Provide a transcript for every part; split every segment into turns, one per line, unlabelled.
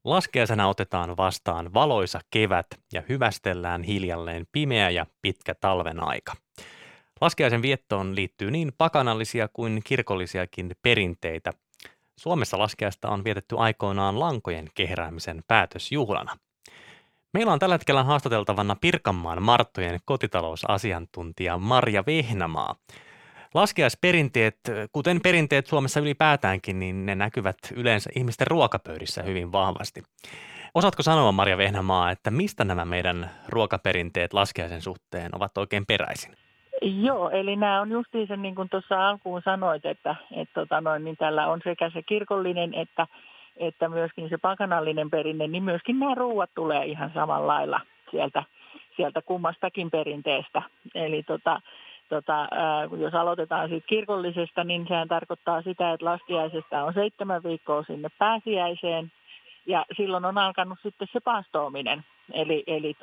Laskiaisena otetaan vastaan valoisa kevät ja hyvästellään hiljalleen pimeä ja pitkä talven aika. Laskiaisen viettoon liittyy niin pakanallisia kuin kirkollisiakin perinteitä. Suomessa laskiaista on vietetty aikoinaan lankojen kehräämisen päätösjuhlana. Meillä on tällä hetkellä haastateltavana Pirkanmaan Marttojen kotitalousasiantuntija Marja Vehnamaa. Laskiaisperinteet, kuten perinteet Suomessa ylipäätäänkin, niin ne näkyvät yleensä ihmisten ruokapöydissä hyvin vahvasti. Osaatko sanoa, Marja Vehnamaa, että mistä nämä meidän ruokaperinteet laskiaisen suhteen ovat oikein peräisin?
Joo, eli nämä on justiinsa niin kuin tuossa alkuun sanoit, että niin tällä on sekä se kirkollinen että myöskin se pakanallinen perinne, niin myöskin nämä ruuat tulee ihan samalla lailla sieltä kummastakin perinteestä. Eli jos aloitetaan siitä kirkollisesta, niin sehän tarkoittaa sitä, että laskiaisesta on 7 viikkoa sinne pääsiäiseen ja silloin on alkanut sitten se paastoaminen. Eli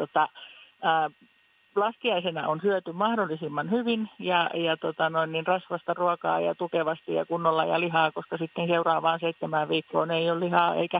laskiaisena on syöty mahdollisimman hyvin ja niin rasvasta ruokaa ja tukevasti ja kunnolla ja lihaa, koska sitten seuraavaan 7 viikkoon ei ole lihaa eikä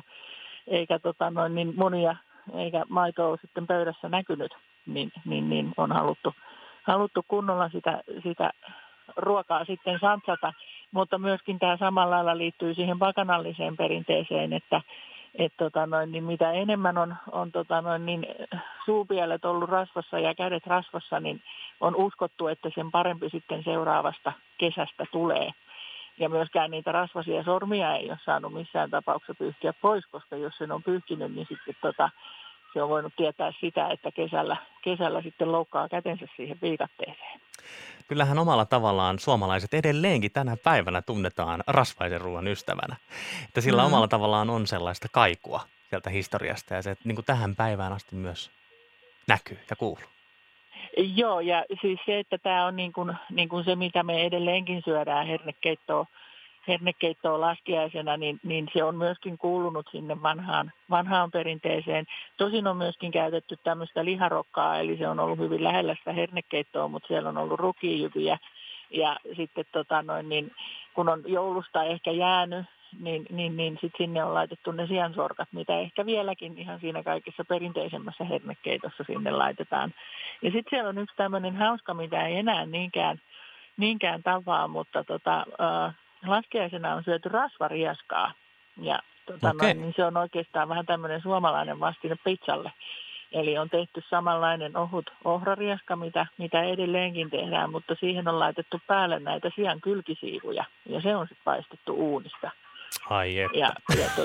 niin munia eikä maitoa ole sitten pöydässä näkynyt, niin on haluttu kunnolla sitä ruokaa sitten satsata, mutta myöskin tämä samalla lailla liittyy siihen pakanalliseen perinteeseen, että niin mitä enemmän on niin suupielet ollut rasvassa ja kädet rasvassa, niin on uskottu, että sen parempi sitten seuraavasta kesästä tulee. Ja myöskään niitä rasvaisia sormia ei ole saanut missään tapauksessa pyyhkiä pois, koska jos sen on pyyhkinyt, niin sitten se on voinut tietää sitä, että kesällä sitten loukkaa kätensä siihen viikatteeseen.
Kyllähän omalla tavallaan suomalaiset edelleenkin tänä päivänä tunnetaan rasvaisen ruoan ystävänä. Että sillä omalla tavallaan on sellaista kaikua sieltä historiasta ja se niin kuin tähän päivään asti myös näkyy ja kuuluu.
Joo, ja siis se, että tämä on niin kuin se, mitä me edelleenkin syödään hernekeittoa laskiaisena, niin se on myöskin kuulunut sinne vanhaan perinteeseen. Tosin on myöskin käytetty tämmöistä liharokkaa, eli se on ollut hyvin lähellä sitä hernekeittoa, mutta siellä on ollut rukiinjyviä. Ja sitten niin kun on joulusta ehkä jäänyt, niin sitten sinne on laitettu ne siansorkat, mitä ehkä vieläkin ihan siinä kaikessa perinteisemmässä hernekeitossa sinne laitetaan. Ja sitten siellä on yksi tämmöinen hauska, mitä ei enää niinkään tavaa, mutta laskiaisena on syöty rasvarieskaa ja niin se on oikeastaan vähän tämmöinen suomalainen vastine pizzalle. Eli on tehty samanlainen ohut ohrarieska, mitä edelleenkin tehdään, mutta siihen on laitettu päälle näitä sian kylkisiivuja ja se on sitten paistettu uunista.
Ai että.
Ja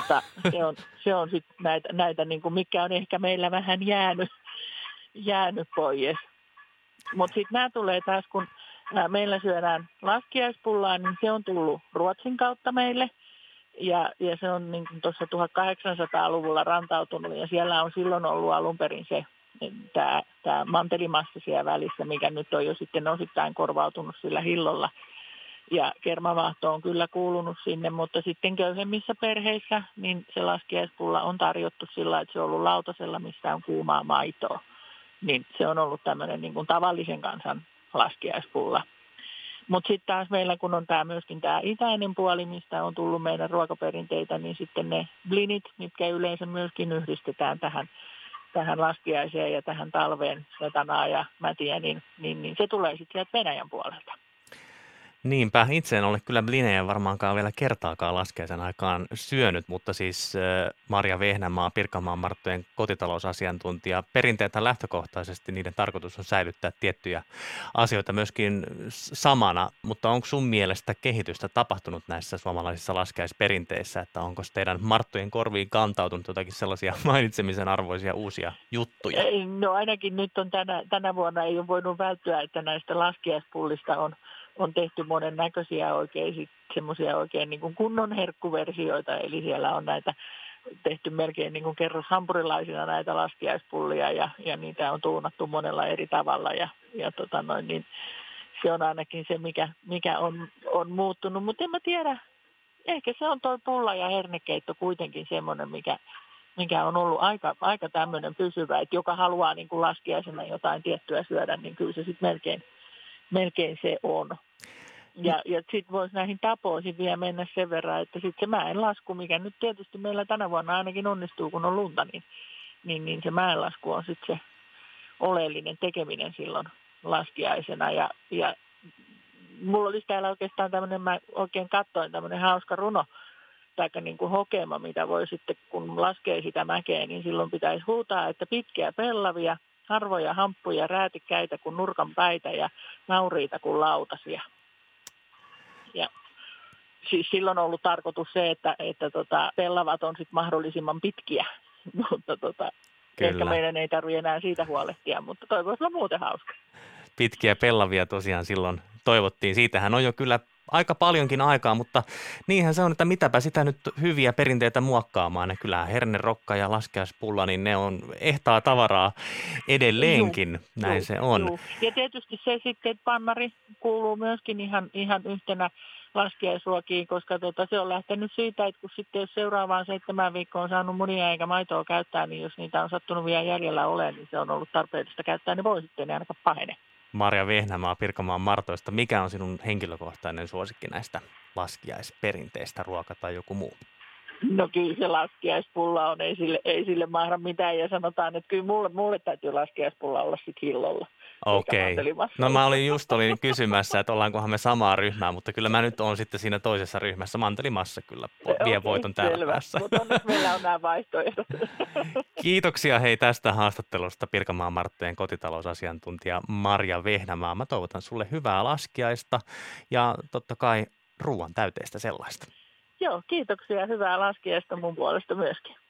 se on sitten näitä niin kuin mikä on ehkä meillä vähän jäänyt pois. Mutta sitten nämä tulee taas, kun meillä syödään laskiaispullaa, niin se on tullut Ruotsin kautta meille. Ja se on niin kuin tuossa 1800-luvulla rantautunut ja siellä on silloin ollut alun perin tämä mantelimassa siellä välissä, mikä nyt on jo sitten osittain korvautunut sillä hillolla. Ja kermavaahto on kyllä kuulunut sinne, mutta sitten köyhemmissä perheissä niin se laskiaispulla on tarjottu sillä, että se on ollut lautasella, missä on kuumaa maitoa. Niin se on ollut tämmöinen niin kuin tavallisen kansan laskiaispulla. Mutta sitten taas meillä, kun on myöskin tämä itäinen puoli, mistä on tullut meidän ruokaperinteitä, niin sitten ne blinit, mitkä yleensä myöskin yhdistetään tähän laskiaiseen ja tähän talveen, setanaa ja mätiä, niin se tulee sitten sieltä Venäjän puolelta.
Niinpä, itse en ole kyllä blinejä varmaankaan vielä kertaakaan laskiaisen aikaan syönyt, mutta siis Marja Vehnamaa, Pirkanmaan Marttojen kotitalousasiantuntija. Perinteethän lähtökohtaisesti niiden tarkoitus on säilyttää tiettyjä asioita myöskin samana, mutta onko sun mielestä kehitystä tapahtunut näissä suomalaisissa laskiaisperinteissä, että onko teidän Marttojen korviin kantautunut jotakin sellaisia mainitsemisen arvoisia uusia juttuja?
No ainakin nyt on tänä vuonna ei ole voinut välttyä, että näistä laskiaispullista on tehty monen näköisiä semmoisia oikein niin kuin kunnon herkkuversioita, eli siellä on näitä tehty melkein niin kuin kerroshampurilaisina näitä laskiaispullia ja niitä on tuunattu monella eri tavalla niin se on ainakin se, mikä on muuttunut, mutta en mä tiedä, ehkä se on tuo pulla ja hernekeitto kuitenkin semmoinen, mikä on ollut aika tämmöinen pysyvä, että joka haluaa niin kuin laskiaisena jotain tiettyä syödä, niin kyllä se sitten melkein se on. Ja sitten voisi näihin tapoihin vielä mennä sen verran, että sitten se mäenlasku, mikä nyt tietysti meillä tänä vuonna ainakin onnistuu, kun on lunta, niin se mäenlasku on sitten se oleellinen tekeminen silloin laskiaisena. Ja mulla olisi täällä oikeastaan tämmöinen, mä oikein katsoin tämmöinen hauska runo, tai niin kuin hokema, mitä voi sitten, kun laskee sitä mäkeä, niin silloin pitäisi huutaa, että pitkiä pellavia, harvoja hamppuja, räätikkäitä kuin nurkan päitä ja nauriita kuin lautasia. Ja siis silloin on ollut tarkoitus se, että pellavat on sitten mahdollisimman pitkiä, mutta ehkä meidän ei tarvitse enää siitä huolehtia, mutta toi voisi olla muuten hauska.
Pitkiä pellavia tosiaan silloin toivottiin. Siitähän on jo kyllä aika paljonkin aikaa, mutta niinhän se on, että mitäpä sitä nyt hyviä perinteitä muokkaamaan. Kyllähän hernerokka ja laskiaispulla, niin ne on ehtaa tavaraa edelleenkin, näin se on.
Juu. Ja tietysti se sitten, että pannari kuuluu myöskin ihan yhtenä laskiaisruokiin, koska se on lähtenyt siitä, että kun sitten jos seuraavaan 7 viikkoon on saanut munia eikä maitoa käyttää, niin jos niitä on sattunut vielä jäljellä olemaan, niin se on ollut tarpeellista käyttää, niin voi sitten ainakaan pahene.
Marja Vehnämaa Pirkanmaan Martoista, mikä on sinun henkilökohtainen suosikki näistä laskiaisperinteistä, ruoka tai joku muu?
No kyllä se laskiaispulla on, ei sille mahda mitään ja sanotaan, että kyllä mulle täytyy laskiaispulla olla sitten hillolla.
Okei. No mä olin kysymässä, että ollaankohan me samaa ryhmää, mutta kyllä mä nyt oon sitten siinä toisessa ryhmässä. Mantelimassa kyllä vie voiton täällä päässä.
Mutta onneksi meillä on nämä vaihtoehdot.
Kiitoksia hei tästä haastattelusta Pirkanmaan Marttojen kotitalousasiantuntija Marja Vehnämaa. Mä toivotan sulle hyvää laskiaista ja totta kai ruoan täyteistä sellaista.
Joo, kiitoksia. Hyvää laskiaista mun puolesta myöskin.